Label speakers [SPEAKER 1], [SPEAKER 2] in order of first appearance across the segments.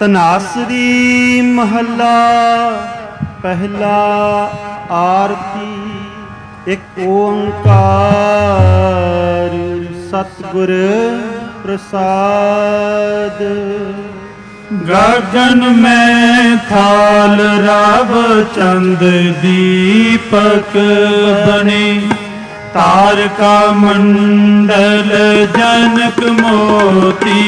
[SPEAKER 1] ਧਨਾਸਰੀ ਮਹੱਲਾ ਪਹਿਲਾ। ਆਰਤੀ ਇੱਕ ਓੰਕਾਰ ਸਤਿਗੁਰ ਪ੍ਰਸਾਦ।
[SPEAKER 2] ਗਗਨ ਮੈਂ ਥਾਲ ਰਵ ਚੰਦ ਦੀਪਕ ਬਣੇ, ਤਾਰਕਾ ਮੰਡਲ ਜਨਕ ਮੋਤੀ।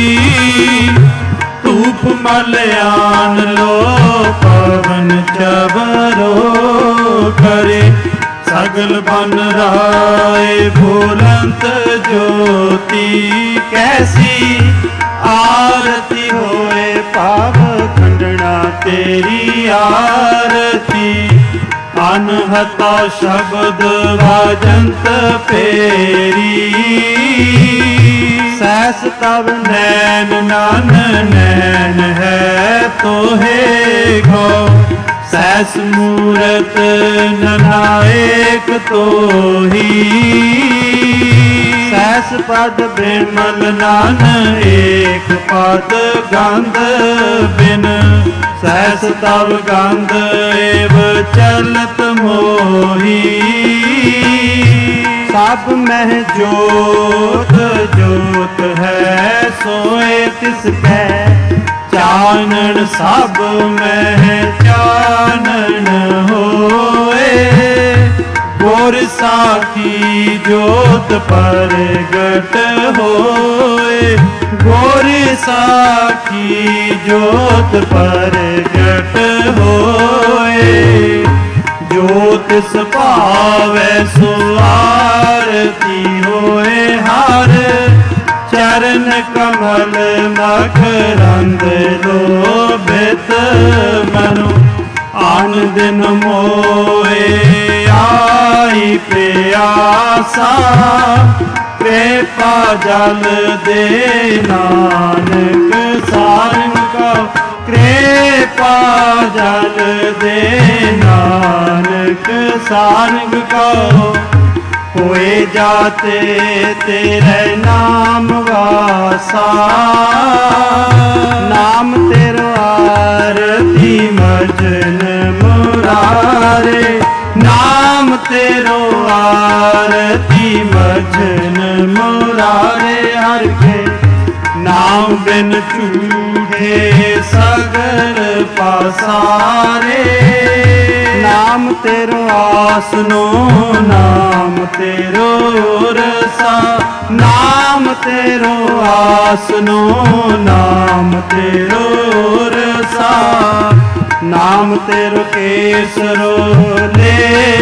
[SPEAKER 2] ਧੂਪ ਮਲਿਆਨ ਲੋ ਪਵਨ ਚਬਰੋ ਕਰੇ, ਸਗਲ ਬਨ ਰਾਏ ਬੁਲੰਦ ਜੋਤੀ। ਕੈਸੀ ਆਰਤੀ ਹੋਏ ਭਾਵ ਖੰਡਣਾ ਤੇਰੀ ਆਰਤੀ। ਅਨਹਤਾ ਸ਼ਬਦ ਵਾਜੰਤ ਫੇਰੀ, ਸੈਸ ਤਵ ਨੈਣ ਨਨ ਨੈਣ ਹੈ ਤੋਹੇ ਗੋ। ਸੈਸ ਮੂਰਤ ਨਨਾਇਕ ਤੋਹੀ, ਸੈਸ ਪਦ ਬਿਮਲ ਨਨ ਏਕ ਪਦ ਗੰਧ ਬਿਨ। ਸੈਸ ਤਵ ਗੰਧ ਏਵ ਚਲਤ ਮੋਹੀ, ਸਭ ਮਹਿ ਜੋਤ ਜੋਤ ਹੈ ਸੋਏ ਤਿਸ ਕੈ। ਚਾਨਣ ਸਭ ਮਹਿ ਚਾਨਣ ਹੋਏ, ਗੁਰ ਸਾਖੀ ਜੋਤ ਪ੍ਰਗਟ ਹੋਏ। ਗੁਰ ਸਾਖੀ ਜੋਤ ਪ੍ਰਗਟ ਹੋਏ, ਜੋ ਤਿਸ ਭਾਵੈ ਸੋ ਆਰਤੀ ਹੋਏ। ਹਰ ਚਰਨ ਕਮਲ ਮਕਰੰਦ ਲੋਭਿਤ ਮਨੁ। ਆਨ ਦਿਨ ਮੋਏ ਆਈ ਪਿਆਸਾ, ਕਿਰਪਾ ਜਲ ਦੇ ਨਾਨਕ ਸਾਰੰਗ ਕਉ। ਕਿਰਪਾ ਜਲ ਦੇ ਨਾਨਕ ਸਾਰੰਗ ਕਉ। ਹੋਏ ਜਾਤੇ ਤੇਰੇ ਨਾਮ ਵਾਸਾ, ਨਾਮ ਤੇਰਾ ਆਰਤੀ ਮਜਨ ਮੁਰਾਰੇ। ਨਾਮ ਤੇਰੋ ਆਰਤੀ ਮਜਨ ਮੁਰਾਰੇ। ਹਰਿ ਕੇ ਨਾਮ ਬਿਨ ਝੂਠੇ ਸਗਲ ਪਾਸਾਰੇ। ਨਾਮ ਤੇਰੋ ਆਸਨੋ ਨਾਮ ਤੇਰੋ ਰਸਾ। ਨਾਮ ਤੇਰੋ ਆਸਨੋ ਨਾਮ ਤੇਰੋ ਰਸਾ। ਨਾਮ ਤੇਰੋ ਕੇਸਰੋ ਲੈ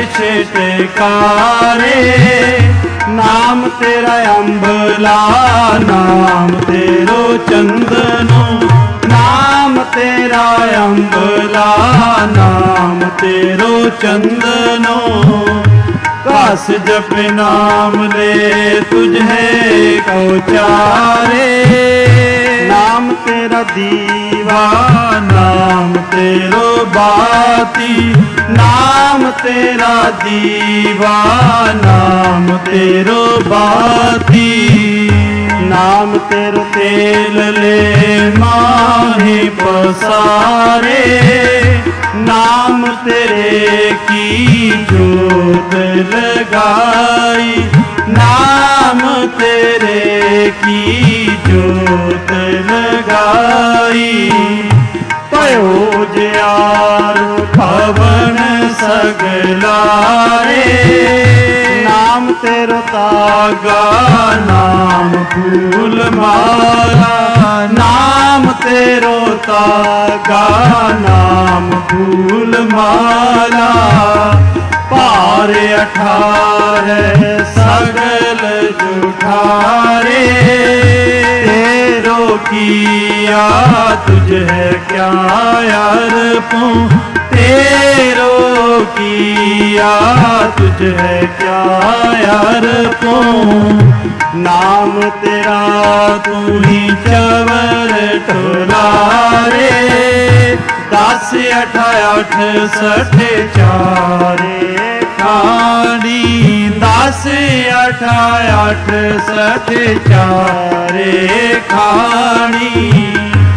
[SPEAKER 2] ਛਟਕਾਰੇ। ਨਾਮ ਤੇਰਾ ਅੰਬਲਾ ਨਾਮ ਤੇਰੋ ਚੰਦਨੋ। ਨਾਮ ਤੇਰਾ ਅੰਬਲਾ ਨਾਮ ਤੇਰੋ ਚੰਦਨੋ। ਘਸ ਜਪ ਨਾਮ ਲੈ ਤੁਝੇ ਕਉ ਚਾਰੇ। ਨਾਮ ਤੇਰਾ ਦੀਵਾ ਨਾਮ ਤੇਰੋ ਬਾਤੀ। ਨਾਮ ਤੇਰਾ ਦੀਵਾ ਨਾਮ ਤੇਰੋ ਬਾਤੀ। ਨਾਮ ਤੇਰੋ ਤੇਲ ਲੈ ਮਾਹੀ ਪਸਾਰੇ। ਨਾਮ ਤੇਰੇ ਕੀ ਜੋਤ ਲਗਾਈ। ਨਾਮ ਤੇਰੇ ਕੀ ਜੋਤ ਲਗਾਈ। ਭਇਓ ਜਿਆਰ ਭਵਨ ਸਗਲਾਰੇ। ਨਾਮ ਤੇਰੋ ਤਾਗਾ ਨਾਮ ਫੂਲ ਮਾਲਾ। ਨਾਮ ਤੇਰੋ ਤਾਗਾ ਨਾਮ ਫੂਲ ਮਾਲਾ। ਭਾਰ 18 ਸਗਲ ਜੁਠਾਰੇ। ਤੇਰੋ ਕੀਆ ਤੁਝੇ ਕਿਆ ਅਰਪੂੰ। ਤੇਰੋ ਕੀਆ ਤੁਝੇ ਕਿਆ ਅਰਪੂੰ। ਨਾਮ ਤੇਰਾ ਤੂੰ ਹੀ ਚਵਰ ਟੁਲਾਰੇ। 10 8 60 ਚਾਰੇ ਖਾਣੀ। 10 8 60 ਚਾਰੇ ਖਾਣੀ।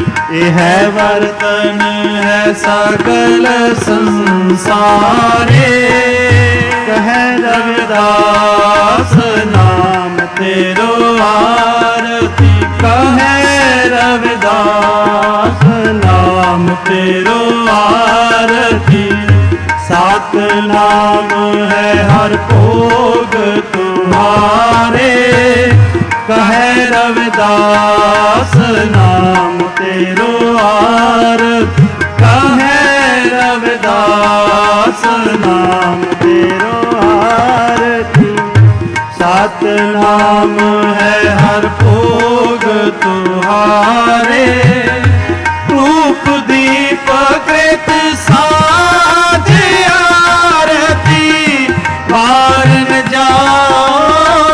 [SPEAKER 2] है वर्तन है सकल संसारे।
[SPEAKER 1] कह
[SPEAKER 2] रविदास नाम तेरो आरती, कहे रविदास नाम तेरो आरती। सात नाम है हर भोग तुम्हारे, कहे रविदास नाम तेरो आरती, कहे रविदास नाम तेरो आरती। सात नाम है हर भोग तुम्हारे, रूप दीप कृत साध आरती। बार न जाओ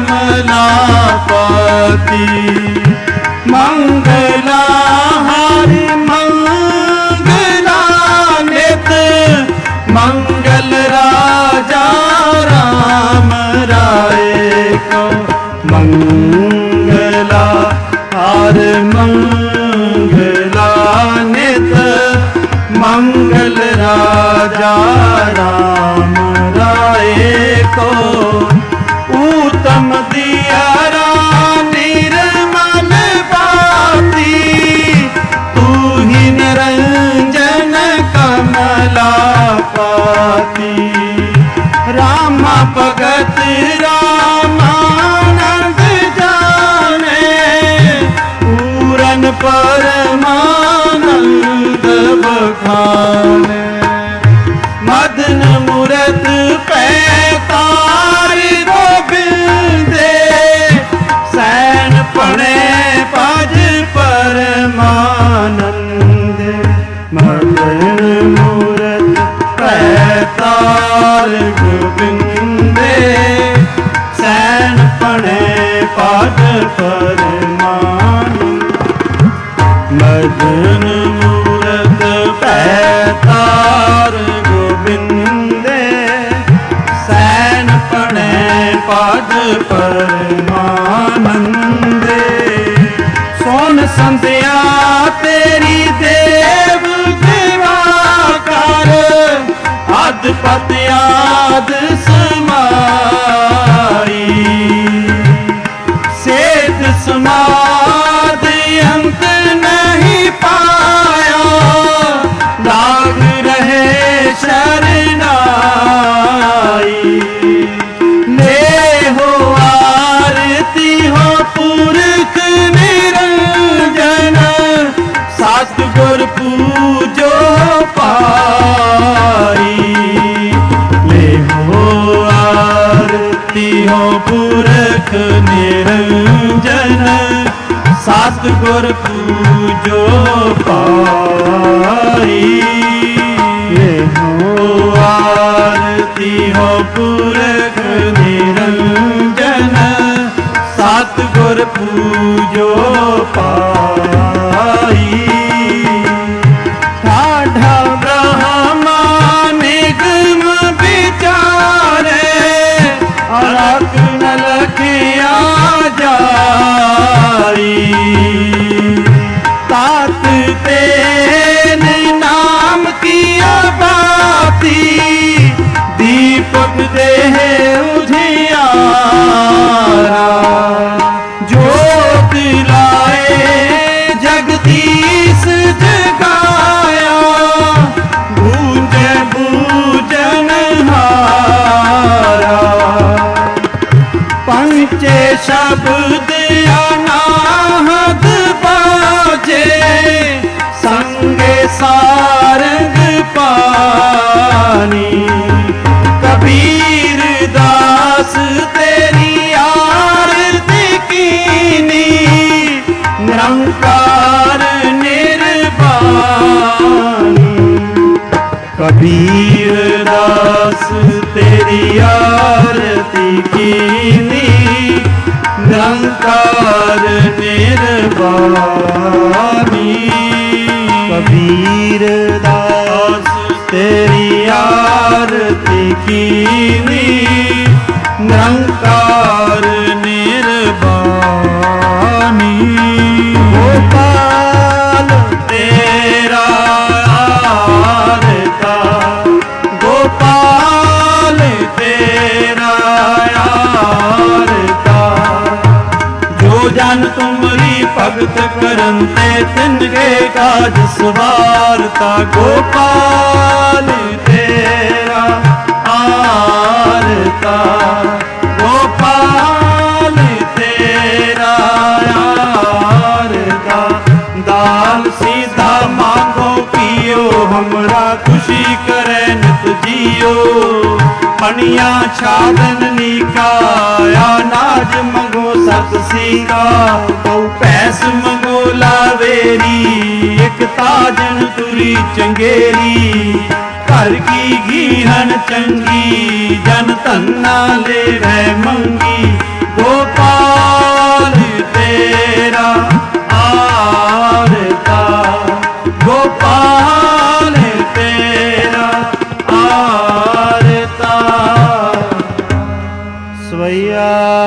[SPEAKER 2] कमलापति, मंगला हरि मंगला नित। मंगल राजा राम राय को, मंगला हर मंगला नित। मंगल राजा राम राय को, उत्तम दियारा निर्मल बाती। तू ही निरंजन कमलापति, रामा भगत रामानंद जाने। पूरन परमानंद बखाने, मदन मूरत पैतार गोबिंदे। सैन पड़े पज परमानंद, मदन मूरत पैतार गोबिंदे। सैन पड़े पज परमानंद, मदन मूरत पैतार गोबिंदे। सैन पड़े पद परमानंदे। सोन संध्या तेरी देव दिवाकर, अधपत आद समाई। सेठ समाध अंत नहीं पाया, लाग रहे शरणाई। ले हो आरती हो पुरख निरंजन, सतगुर पूजो पाई। ले हो आरती हो पुरख निरंजन, सतगुर पूजो पाई। ये हो आरती हो पुरख निरंजन, सतगुर पूजो पाई। ठाढ़ा ब्रह्मा निगम विचारे, अलख न लखिया जारी। तात तेन नाम किया बाती, दीपक देह उजियारा। ज्योत लाए जगदीश जगाया, गूंजे पूजन हारा। पंचे शब्द अनाहत बाजे, संगे सारंग पानी। कबीर दास तेरी आरती कीनी, निरंकार निर्वाणी। कबीर दास तेरी आरती कीनी, निरंकार निर्वाणी। कबीर दास तेरी आरती कीनी, निरंकार निर्वाणी। गोपाल ਭਗਤ ਕਰਨ ਤੇ ਤਿਨਕੇ ਕਾਜ ਸਵਾਰਤਾ। ਗੋਪਾਲ ਤੇਰਾ ਆਰਤਾ, ਗੋਪਾਲ ਤੇਰਾ ਆਰਤਾ। दाल सीधा मांगो पियो, हमरा खुशी करे नित जियो। पनिया छादन नीकाया, नाज मंगो सत सीका। बहु पैस मंगो लावेरी, एक ताजन तुरी चंगेरी। घर की घीहन चंगी, जन धन्ना ले वै मंगी। गोपाल तेरा आरता, गोपाल तेरा आरता।
[SPEAKER 1] स्वैया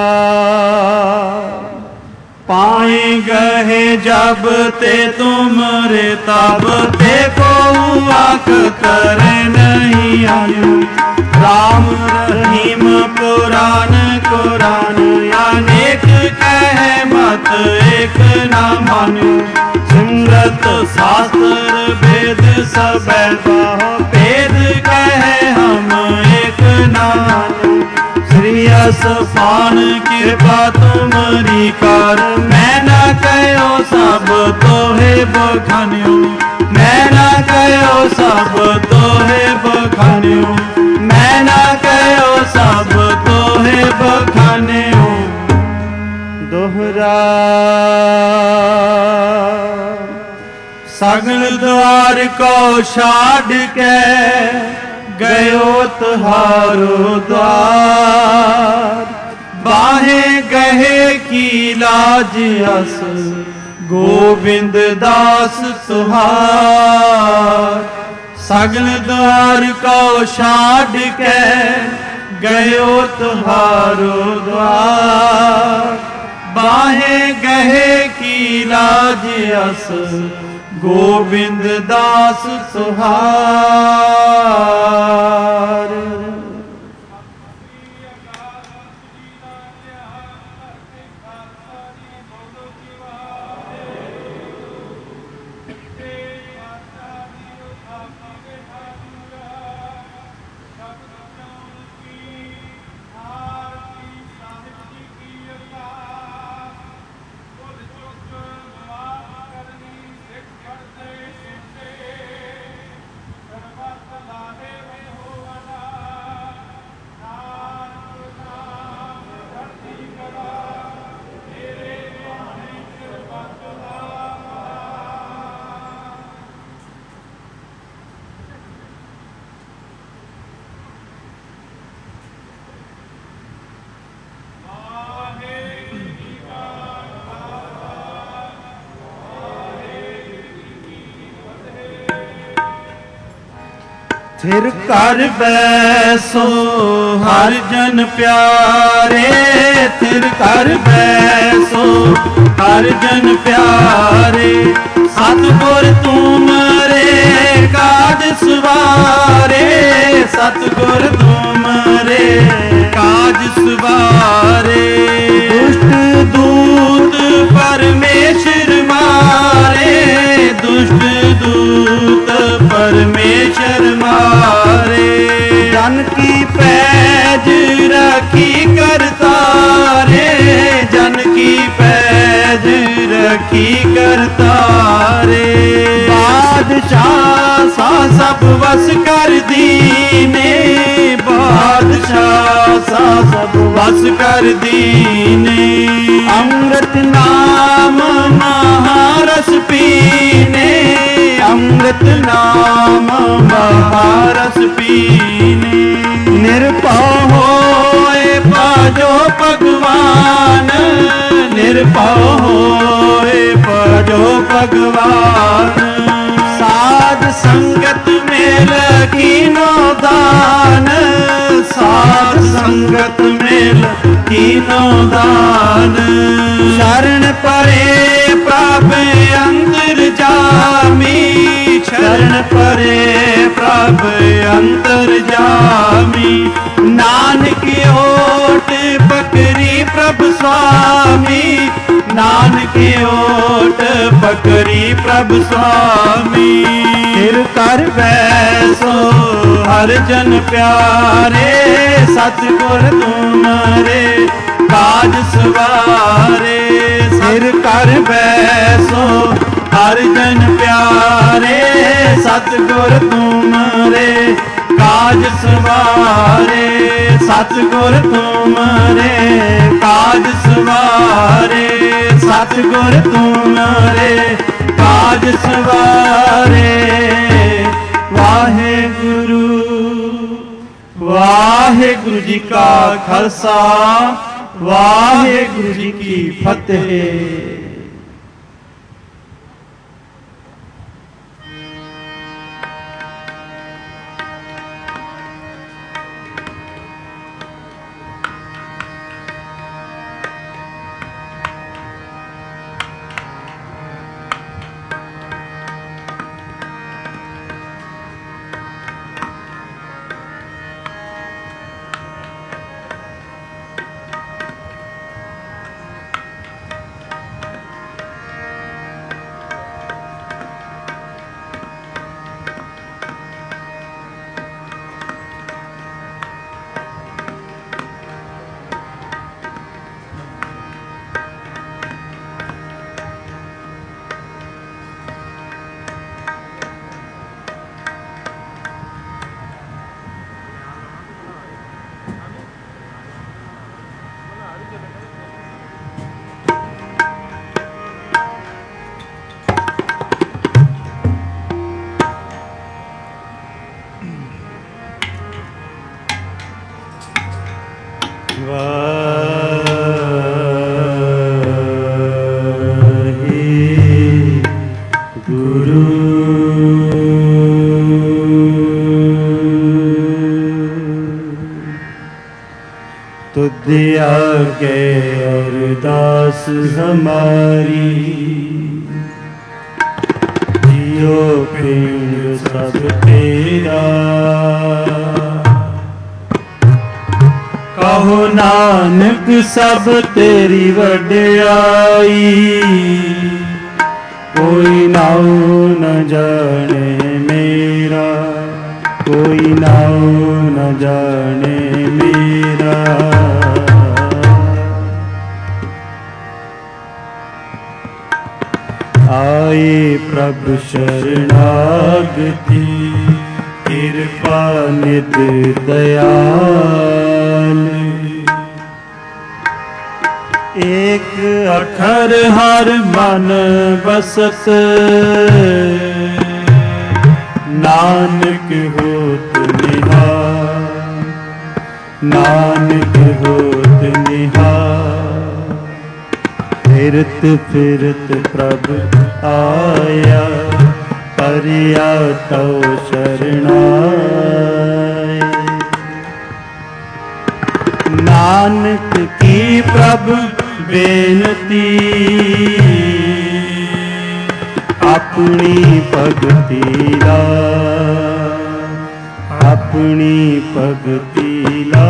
[SPEAKER 2] पाए गए जब ते तुमरे, तब ते को आख करे नहीं आयु। राम रहीम पुराण कुरान, अनेक कह मत एक न मानु। सिमरत शास्त्र वेद सब भेद कहे हम एक न मानु। श्री असफान कृपा तुमरी कर, मैं न कहो सब तोहे बखान्यो। मैं न कहो सब तोहे बखान्यो, मैं न कहो सब तोहे बखान्यो।
[SPEAKER 1] दोहरा
[SPEAKER 2] सगल द्वार को छाड़ के, गयो तुहारो द्वार। बाहे गहे की लाज अस, गोविंद दास तुहार। सगल द्वार को छाड़ के, गयो तुहारो द्वार। बाहे गहे की लाज अस, गोविंद दास तुहार।
[SPEAKER 1] थिर
[SPEAKER 2] कर बैसो हर जन प्यारे। थिर कर बैसो हर जन प्यारे। सतगुर तुमरे काज सवारे। सतगुर तुमरे काज सवारे। दुष्ट दूत परमेश्वर मारे। दुष्ट दूत परमेश्वर मारे। जन की पैज रखी करतारे। जन की पैज रखी करतारे। बादशाह सा सब वस कर दीने। बादशाह सा सब वस कर दीने। अमृत नाम महारस पीने। अमृत नाम महारस पीने। निर्भव होए भजो भगवान। निर्भव होए भजो भगवान। साध संगत में कीनो दान। साध संगत में कीनो दान। शरण परे प्रभ अंतर जामी। शरण परे प्रभ अंतर जामी। नानक ओट पकरी प्रभ स्वामी। नानक ओट पकड़ी प्रभु स्वामी।
[SPEAKER 1] फिर कर
[SPEAKER 2] वैसो हर जन प्यारे सतगुर तुमरे काज सवारे।
[SPEAKER 1] फिर कर
[SPEAKER 2] वैसो हर जन प्यारे सतगुर तुमरे काज सवारे। सतगुर तुमरे काज सवारे। सतगुर तुमरे काज सवारे। वाहेगुरु वाहेगुरु जी का खालसा वाहेगुरु जी की फतेह।
[SPEAKER 1] तुझ आगे अरदास हमारी जियो पिंड सब तेरा। कहो नानक सब तेरी वड्याई कोई नाऊ न जाने मेरा कोई नाऊ न जाने मेरा। आए प्रभु शरणागति कृपा निध दयाल। एक अखर हर मन बसत नानक होत निहाल। नानक होत निहाल। फिरत फिरत प्रभु आया परिया तो शरणाय। नानक की प्रभु बेनती अपनी भगति ला अपनी भगति ला।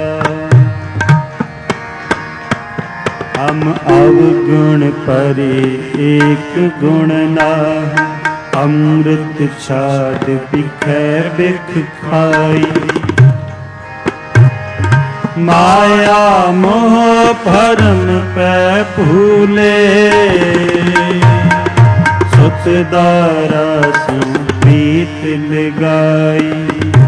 [SPEAKER 1] हम अवगुण परे एक गुण ना अमृत छाड़ बिखै बिख खाई। माया मोह भरम पै भूले सुत दारा सु प्रीत लगाई।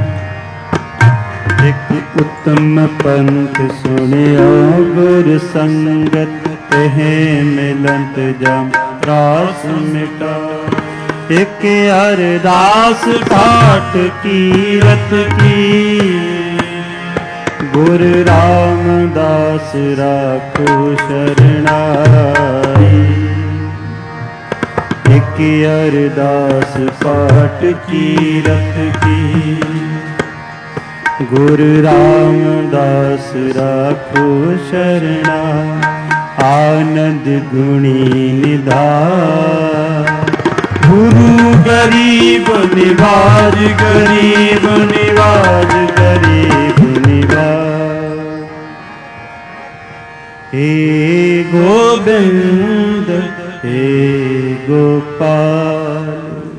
[SPEAKER 1] एक उत्तम पंथ सुनियो गुर संगत तहे मिलंत जम रास मिटा। एक अरदास ठाठ कीरत की गुर रामदास राखो शरणाई। एक अरदास पाठ कीरत की गुरु रामदास राखो शरणा। आनंद गुणी निधान गुरु गरीब निवाज गरीब निवाज गरीब निवाज। हे गोविंद हे गोपाल।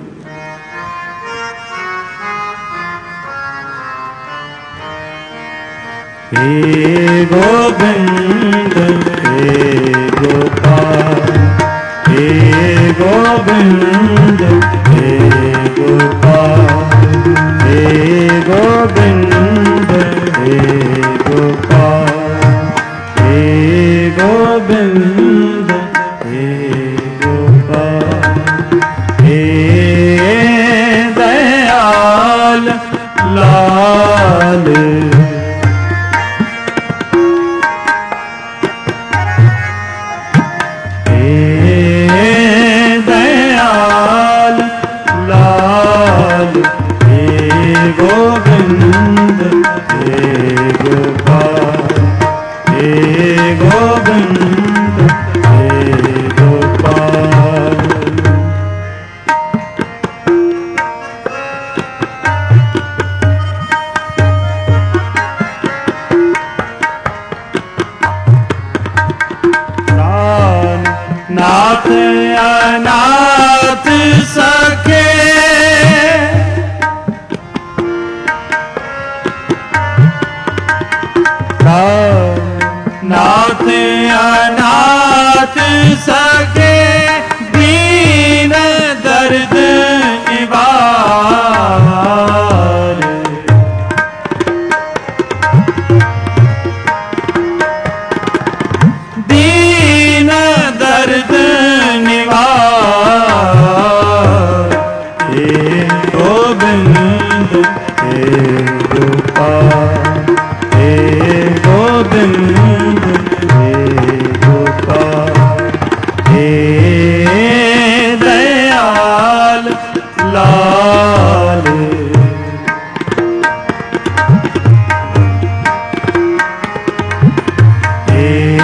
[SPEAKER 1] हे गोविंद हे गोपाल, हे गोविंद हे गोपाल, हे गोविंद हे गोपाल, हे गोविंद हे गोपाल। हे दयाल लाल, गोविंद हे गोपाल, हे गोविंद हे गोपाल। नाथ अनाथ सखे, नाथ अनाथ सके दीन दर्द निवार। दीन दर्द निवार। हे गोविंद हे गोपाल, हे गोविंद हे गोपाल। हे दयाल लाल, हे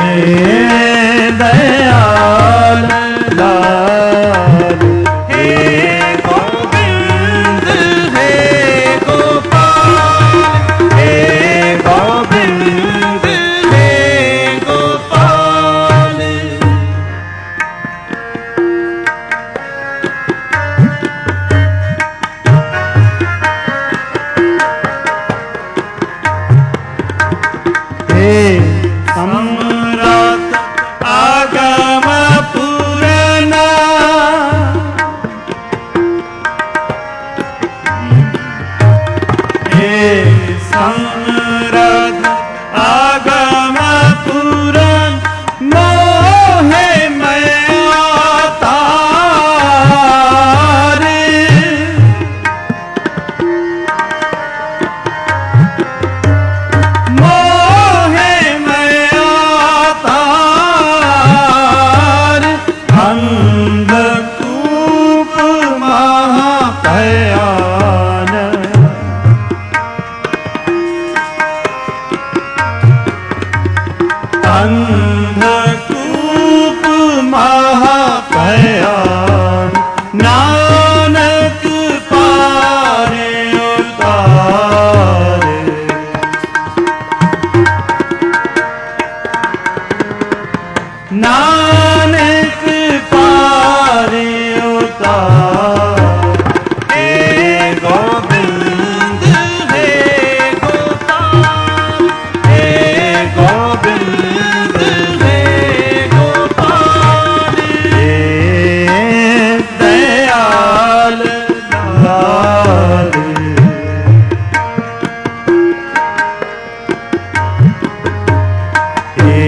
[SPEAKER 1] दयाल लाल। हे गोविंद हे गोपाल, हे गोविंद हे गोपाल। हे सम्राट आगम पुराना, हे सम्राट आगम पुराण, मोहे मैं अवतार। मोहे मैं अवतार, अंधकूप महाभयान। अंधकूप महाभयान, नानक पारे उतारे। नानक पारे उतार। हे गोविंद हे गोपाल, हे गोविंद हे गोपाल। हे दयाल लाल, हे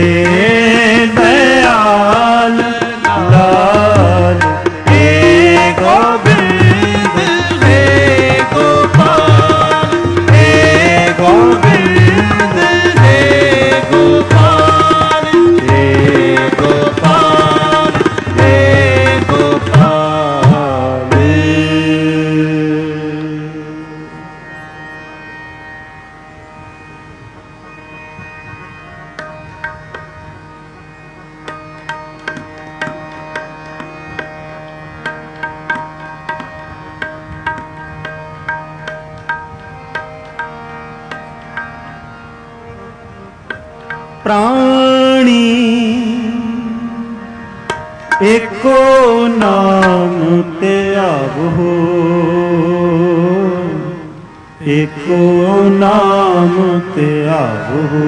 [SPEAKER 1] दयाल लाल। हे गोविंद हे गोपाल, हे गोविंद हे गोपाल। हे गोपाल हे गोपाल। प्राणी नाम त्यावो, एको नाम त्यावो,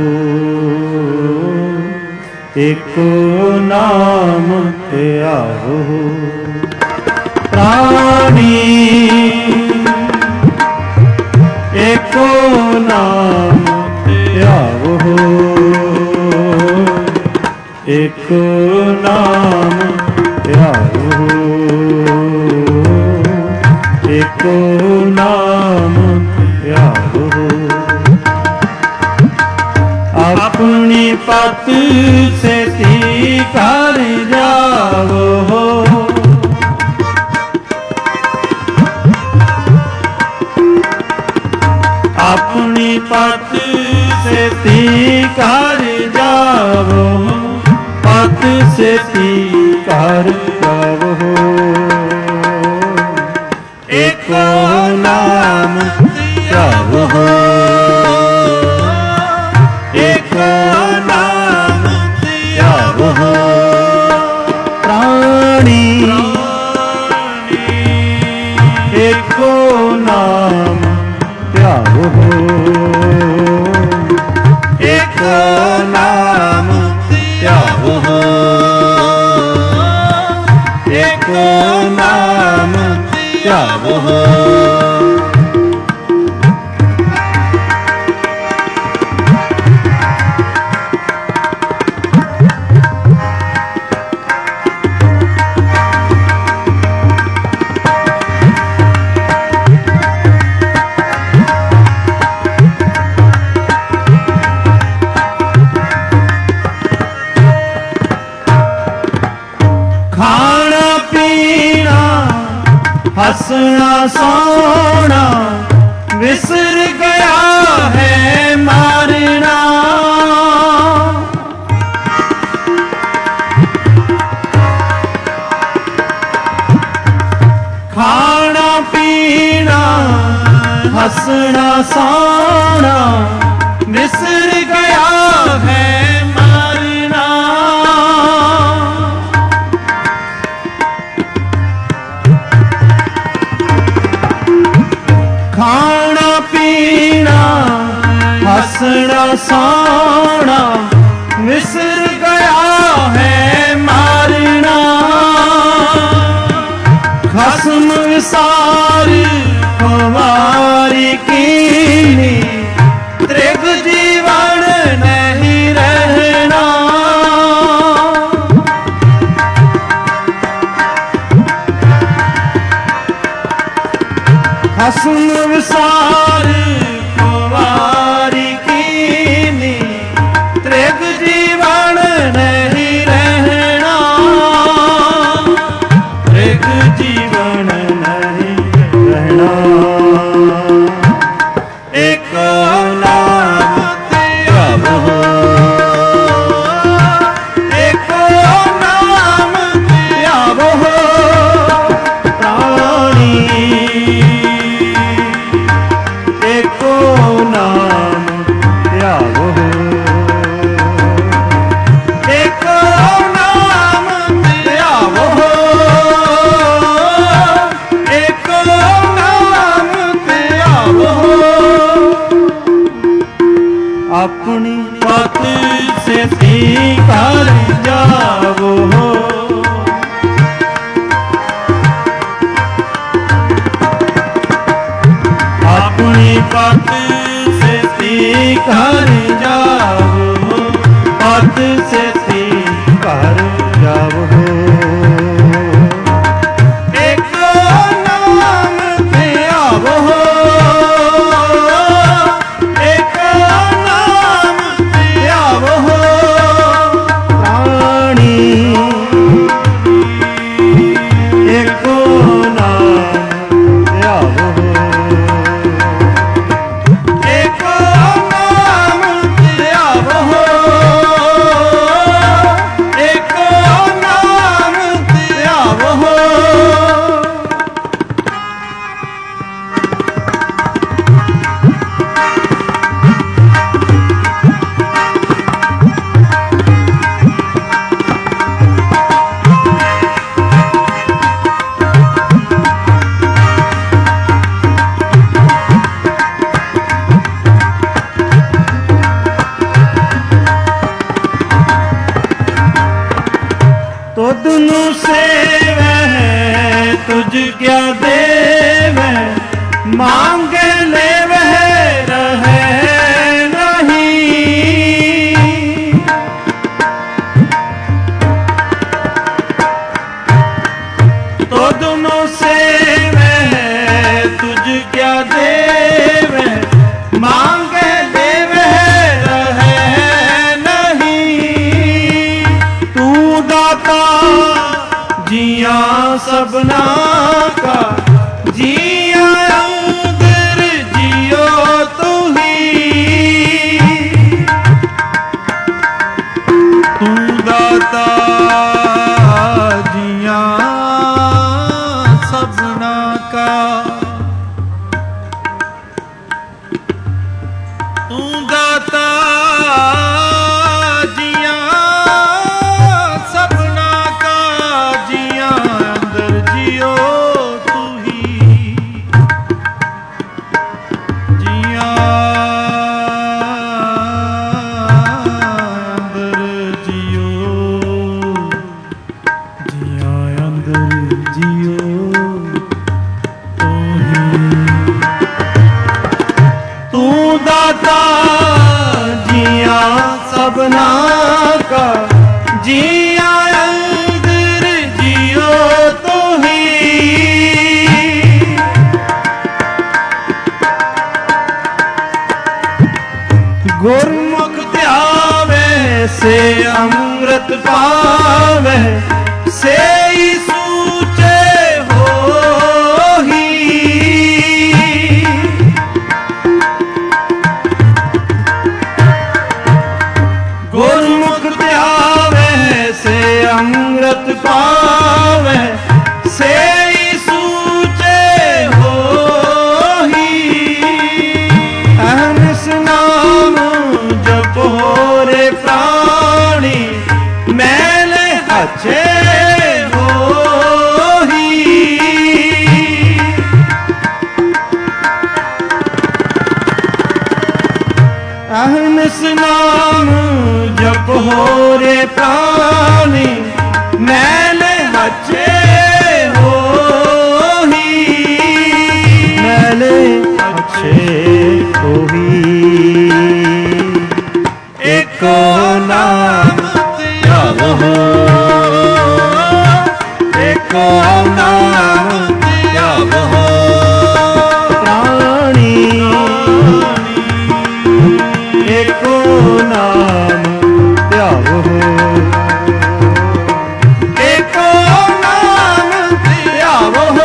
[SPEAKER 1] एको नाम त्यावो। प्राणी एको नाम त्यावो, एको नाम त्यावो, एको नाम त्यावो। अपनी पत से कर जावो, अपनी पत से कर जावो, पत से कर जावो। एको नाम त्यावो, एको नाम त्यावो। प्राणी एको नाम त्यावो, एको नाम त्यावो, एको नाम त्यावो। खाना पीना हंसना सोना बिसर गया है मारना। खाना पीना हंसना सोना बिसर गया है मारना। खाना पीना हंसना सोना बिसर गया है मारना। खस्म विसार हमारी कीनी त्रिग जीवन नहीं रहना। खस्म विसार हमारी कीनी त्रिग जीवन नहीं रहना। त्रिग जीवन नहीं रहना। एको नाम त्यावो, एको नाम त्यावो। प्राणी एको नाम त्यावो, एको नाम त्यावो, एको नाम
[SPEAKER 2] तुझ क्या देवे, मांगे ले वह रहे नहीं। तो दोनों से वह तुझ क्या देवे, मांगे ले वह रहे नहीं। तू दाता जिया सबना का, जिया अंदर जियो तू ही। तू दाता जिया सबना का, तू दाता जिया सबना का, जिया अंदर जियो तू ही। जिया अंदर जियो, जिया अंदर जियो तू ही। तू दाता जिया सबना का, जिया अंदर जियो तू ही। गुरमुख ध्यावे से अमृत पावे, से ही सूचे हो ही। गुरमुख ध्यावे से अमृत पावे, से ही सूचे हो ही। अहमस नाम जपो रे प्राणी, मैले अच्छे हो ही। अहमस नाम जपो रे प्राणी, मैले अच्छे हो ही। मैले अच्छे हो ही। एको नाम त्यागो, एको नाम त्यागो प्राणी। एको नाम त्यागो, एको नाम त्यागो,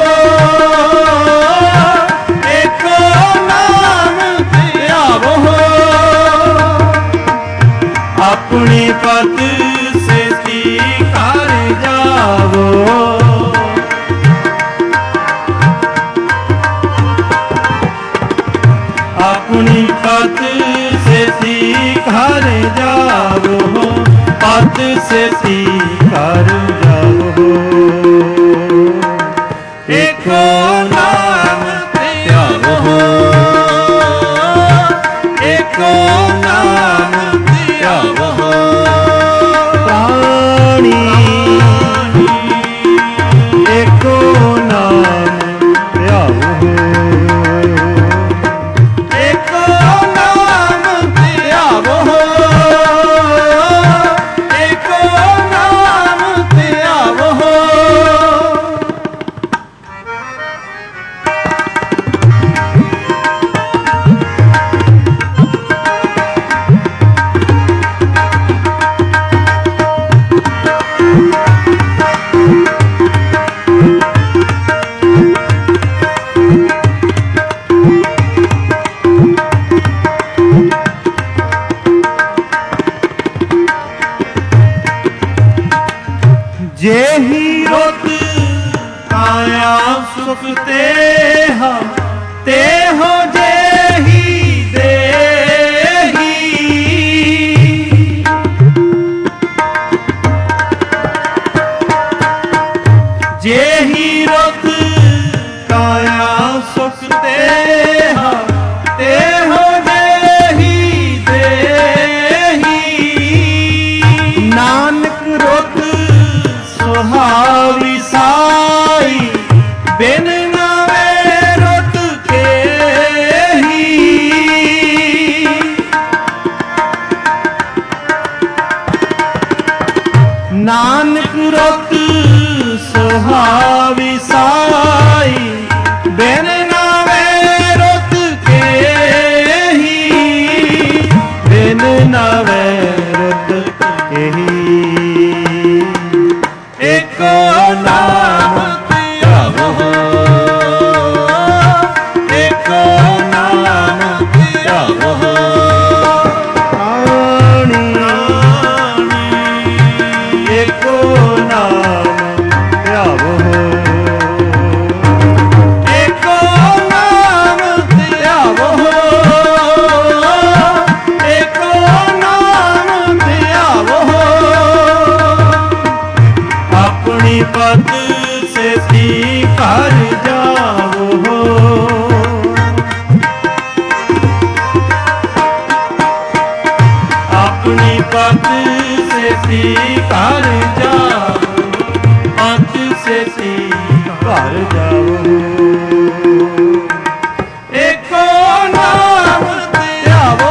[SPEAKER 2] एको नाम त्यागो। अपनी पद से स्वीकार जावो, अपनी पद से स्वीकार जावो, पद से स्वीकार जावो। एको नाम त्यागो, एको नाम त्यागो प्राणी। एको नाम त्यागो, एको नाम त्यागो, एको नाम त्यागो। जेहि रोत काया सुख तेहा, तेहो जेहि देही। जेहि रोत काया सुख तेहा, तेहो जेहि देही। नानक रोत सुहावी साई,
[SPEAKER 1] ਜਾਵੋ। ਏਕੋ ਨਾਮ ਧਿਆਵੋ,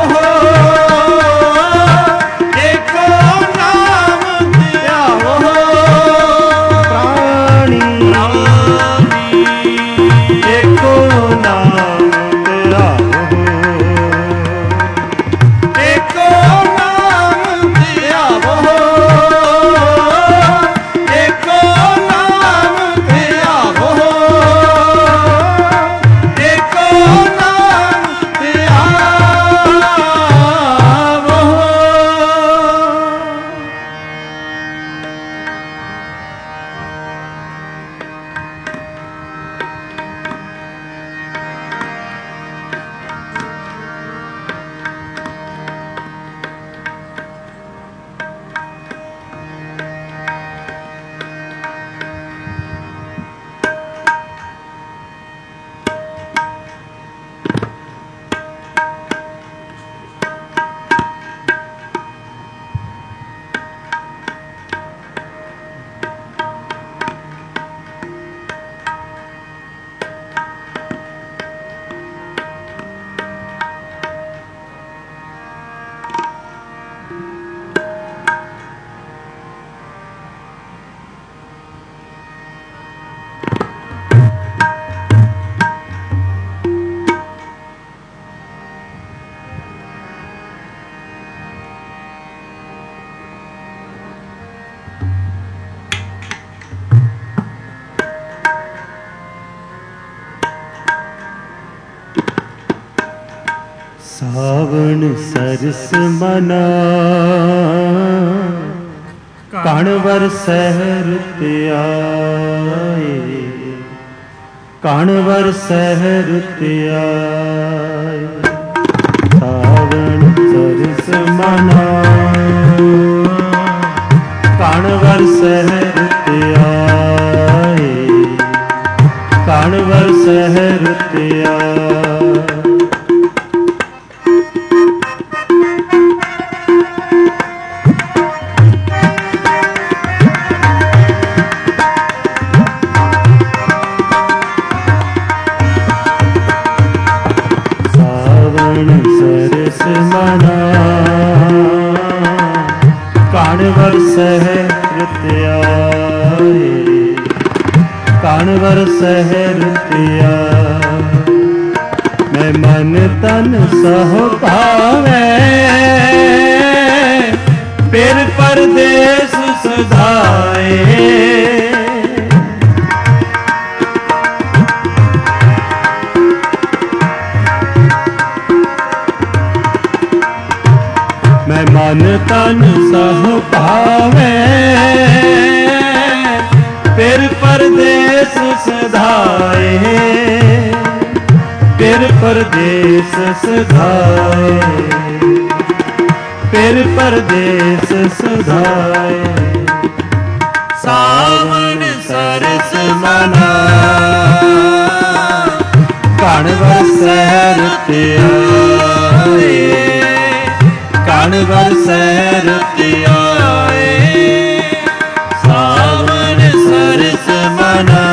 [SPEAKER 1] ਏਕੋ ਨਾਮ ਧਿਆਵੋ। ਪ੍ਰਾਣੀ ਏਕੋ ਨਾਮ ਧਿਆਵੋ, ਏਕੋ ਨਾਮ ਧਿਆਵੋ, ਏਕੋ ਨਾਮ ਧਿਆਵੋ, ਏਕੋ ਨਾਮ ਧਿਆਵੋ। ਸਾਵਣ ਸਰਸ ਮਨਾ ਕਣ ਵਰਸਹਿ ਰੁੱਤ ਆਏ, ਕਣ ਵਰਸਹਿ ਰੁੱਤ ਆਏ। ਸਾਵਣ ਸਰਸ ਮਨਾ ਕਣ ਵਰਸਹਿ ਰੁੱਤ ਆਏ, ਕਣ ਵਰਸਹਿ ਰੁੱਤ ਆਏ। ਸਰਸ ਮਨਾ ਕਣ ਵਰਸਹਿ ਰੁੱਤ ਆਏ, ਕਣ ਵਰਸਹਿ ਰੁੱਤ ਆਏ। ਮੈਂ ਮਨ ਤਨ ਸਹੁ ਭਾਵੈ ਫਿਰ ਪਰਦੇਸ ਸੁਧਾਏ। ਮੈਂ ਮਨ ਤਨ ਸਹੁ ਭਾਵੈ ਫਿਰ ਪਰਦੇਸ ਸਧਾਏ, ਫਿਰ ਪਰਦੇਸ ਸਧਾਏ, ਫਿਰ ਪਰਦੇਸ ਸਧਾਏ। ਸਾਵਣ ਸਰਸ ਮਨਾ ਕਣ ਵਰਸਹਿ ਰੁੱਤ ਆਏ, ਕਣ ਵਰਸਹਿ ਰੁੱਤ ਆਏ। ਸਾਵਣ ਸਰਸ ਮਨਾ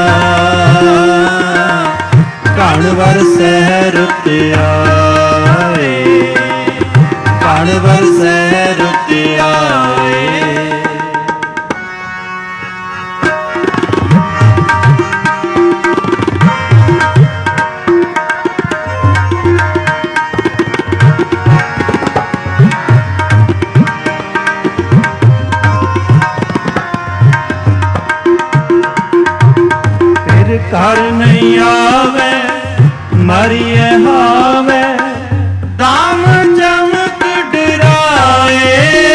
[SPEAKER 1] ਕਣ ਵਰਸਹਿ ਰੁੱਤ ਆਏ, ਕਣ ਵਰਸਹਿ ਰੁੱਤ ਆਏ। ਘਰ ਨਹੀਂ ਆਵੇ ਮਰੀਏ ਹਾਵੇ ਦਾਮ ਚਮਕ ਡਰਾਏ।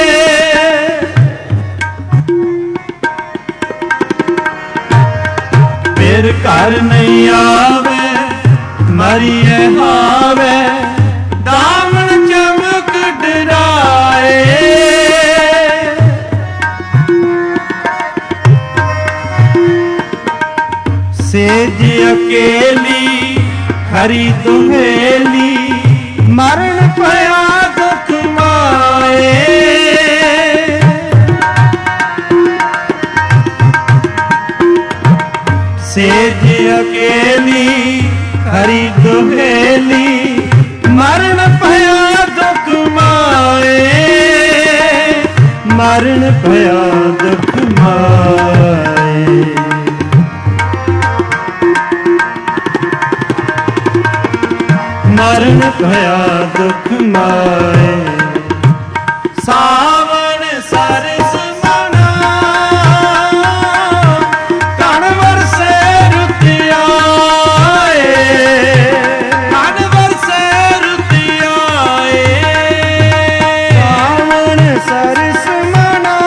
[SPEAKER 1] ਫਿਰ ਘਰ ਨਹੀਂ ਆਵੇ ਮਰੀਏ ਹਾਵੇ ਦਾਮ ਚਮਕ ਡਰਾਏ। सेज अकेली खरी दुहेली मरण पया दुख माए। सेज अकेली हरि दुहेली मरण भया दुख माए मरण भया दुख माए मरण भया दुख माए सावन सरस मना कण वरसे रुत आए कण वरसे रुत आए सावन सरस मना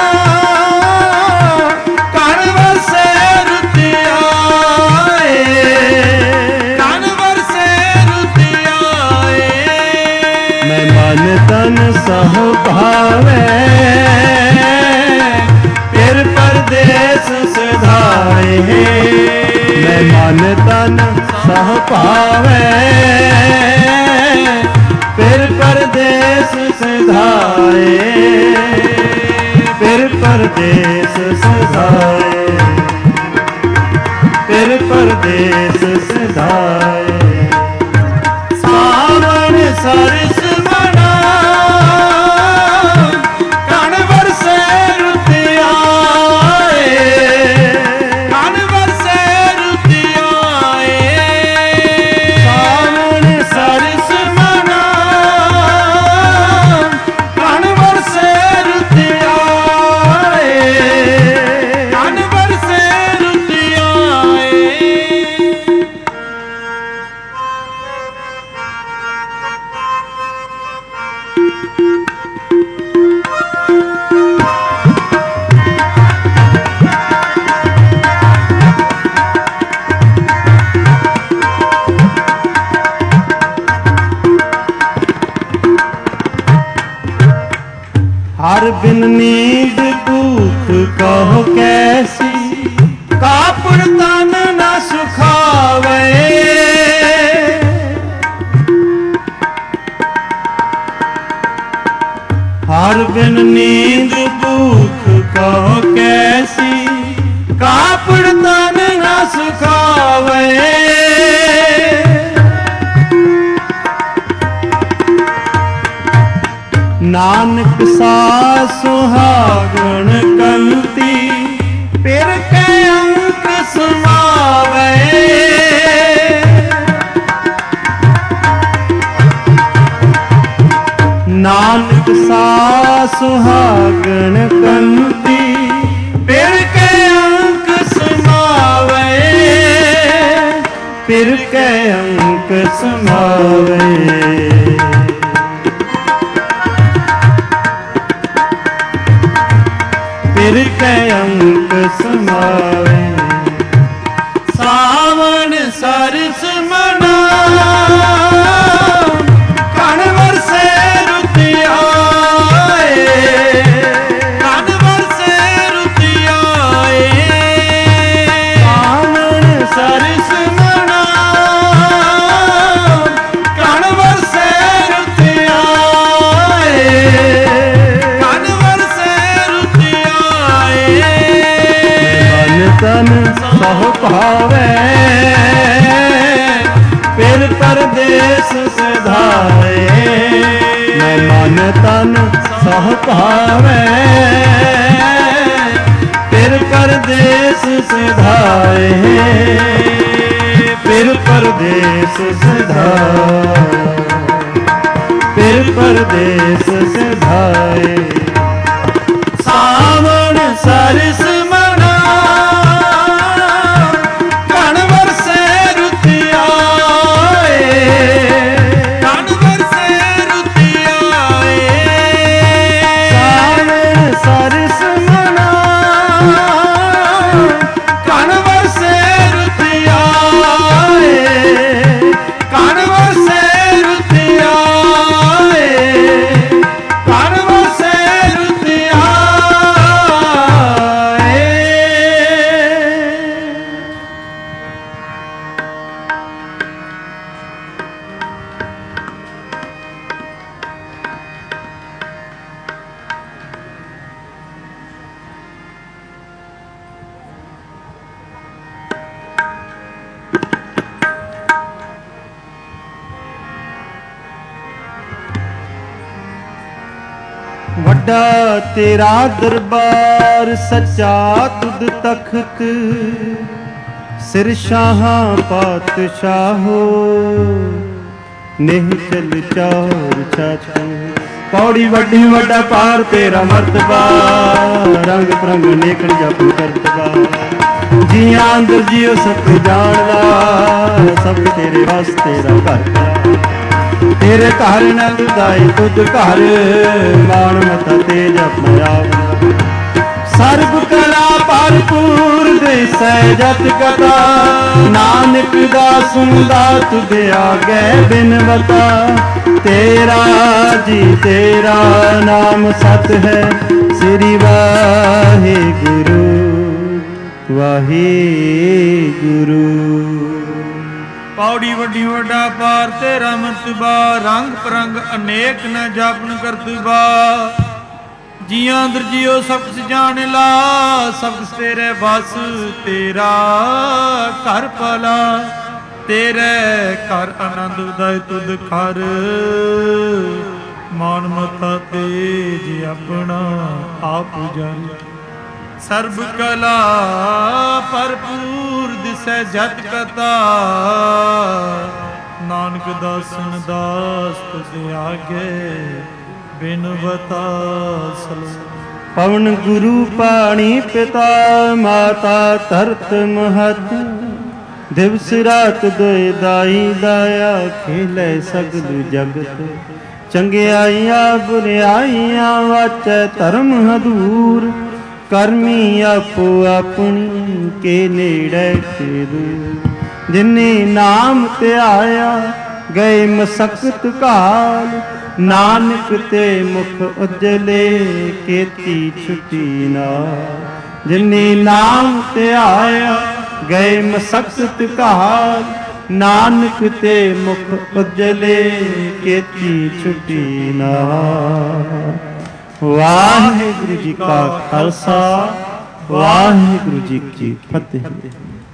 [SPEAKER 1] कण वरसे रुत आए कण वरसे रुत आए मैं मन तन सह भावे फिर परदेस सिधाए मैं मन तन सह भावे फिर परदेस सिधाए फिर परदेस सिधाए फिर परदेस सिधाए सावन सरस मना कण वरसे रुत आए कण वरसे रुत आए सावन सरस मना कण वरसे रुत आए कण वरसे रुत आए हर बिन नींद भूख कहो कैसी कापुर तन न सुखावे हर बिन नींद भूख कहो कैसी कापुर तन न सुखावे नानक सा सुहागण कंती पिर के अंक समावे नानक सा सुहागण कंती पिर के अंक समावे पिर के अंक समावे फिर के अंक समावे सावन सरस मना कण वरसे रुत आए कण वरसे रुत आए सावन सरस मना कण वरसे रुत आए कण वरसे रुत आए मन तन सह भावे फिर परदेस सिधाए मैं मन तन सह भावे फिर परदेस सिधाए फिर परदेस सिधाए फिर परदेस सिधाए सावन सरस मना कण वरसे रुत आए कण वरसे रुत आए सावन सरस मना कण वरसे रुत आए कण वरसे रुत आए कण वरसे रुत आए ਵੱਡਾ ਤੇਰਾ ਦਰਬਾਰ ਸੱਚਾ ਤੁਧ ਤਖਤ, ਸਿਰ ਸ਼ਾਹਾਂ ਪਾਤਸ਼ਾਹੋ ਨਿਹ ਚਲ ਚਾਰ ਛਤ। ਪੌੜੀ ਵੱਡੀ ਵੱਡਾ ਪਾਰ ਤੇਰਾ ਮਰਤਬਾ, ਰੰਗ ਪ੍ਰੰਗ ਨੇਕਣ ਜਪ ਕਰਤਬਾ। ਜੀਆਂ ਅੰਦਰ ਜੀਓ ਸਭ ਜਾਣਦਾ, ਸਭ ਤੇਰੇ ਵਸ ਤੇਰਾ ਘਰ। ਤੇਰੇ ਘਰ ਨੰਦ ਦਾਈ ਤੁਧ ਘਰ, ਮਾਣ ਮਤਾ ਤੇਜ ਆਪਣਾ ਆਪ। ਸਰਬ ਕਲਾ ਭਰਪੂਰ ਦਿਸੈ ਜਤ ਕਥਾ, ਨਾਨਕ ਦਾ ਸੁਣਦਾ ਤੁਧ ਆਗੇ ਬਿਨਵਤਾ। ਤੇਰਾ ਜੀ ਤੇਰਾ ਨਾਮ ਸਤ ਹੈ, ਸ੍ਰੀ ਵਾਹਿਗੁਰੂ ਵਾਹਿਗੁਰੂ।
[SPEAKER 2] ਪੌੜੀ ਵੱਡੀ ਵੱਡਾ ਪਾਰ ਤੇਰਾ ਮਰਤਬਾ, ਰੰਗ ਪਰੰਗ ਅਨੇਕ ਨ ਜਾਪਨ ਕਰਤਬਾ। ਜੀਆਂ ਅੰਦਰ ਜੀਓ ਸਭ ਕੁਛ ਜਾਣ ਲਾ, ਸਭ ਕੁਛ ਤੇਰੇ ਬਸ ਤੇਰਾ ਘਰ ਭਲਾ। ਤੇਰੇ ਘਰ ਆਨੰਦ ਉਦੈ ਤੁਧ ਘਰ, ਮਾਨ ਮਤਾ ਤੇਜ ਆਪਣਾ ਆਪ ਜਾਨ। ਸਰਬ ਕਲਾ ਭਰਪੂਰ ਦਿਸੈ ਜਤ ਕਥਾ, ਨਾਨਕ ਦਾਸਨ ਦਾਸ ਤੁਧ ਆਗੇ ਬਿਨਵਤਾ ਸਲ।
[SPEAKER 1] ਪਵਨ ਗੁਰੂ ਪਾਣੀ ਪਿਤਾ, ਮਾਤਾ ਧਰਤ ਮਹਤ। ਦਿਵਸ ਰਾਤ ਦੋਇ ਦਾਈ ਦਾਇਆ, ਖੇਲੇ ਸਗਲ ਜਗਤ। ਚੰਗਿਆਈਆਂ ਬੁਰਿਆਈਆਂ ਵਾਚੈ ਧਰਮ ਹਦੂਰ, ਕਰਮੀ ਆਪੋ ਆਪਣੀ ਕੇ ਨੇੜੇ ਤੇ ਦੂਰ। ਜਿਨੇ ਨਾਮ ਧਿਆਇਆ ਗਏ ਮਸਕਤ ਘਾਲ, ਨਾਨਕ ਤੇ ਮੁਖ ਉਜਲੇ ਕੀਤੀ ਛੁਟੀ ਨਾਲ। ਜਿਨੇ ਨਾਮ ਧਿਆਇਆ ਗਏ ਮਸਕਤ ਘਾਲ, ਨਾਨਕ ਤੇ ਮੁਖ ਉਜਲੇ ਕੀਤੀ ਛੁਟੀ ਨਾਲ। ਵਾਹਿਗੁਰੂ ਜੀ ਕਾ ਖਾਲਸਾ, ਵਾਹਿਗੁਰੂ ਜੀ ਕੀ ਫਤਿਹ।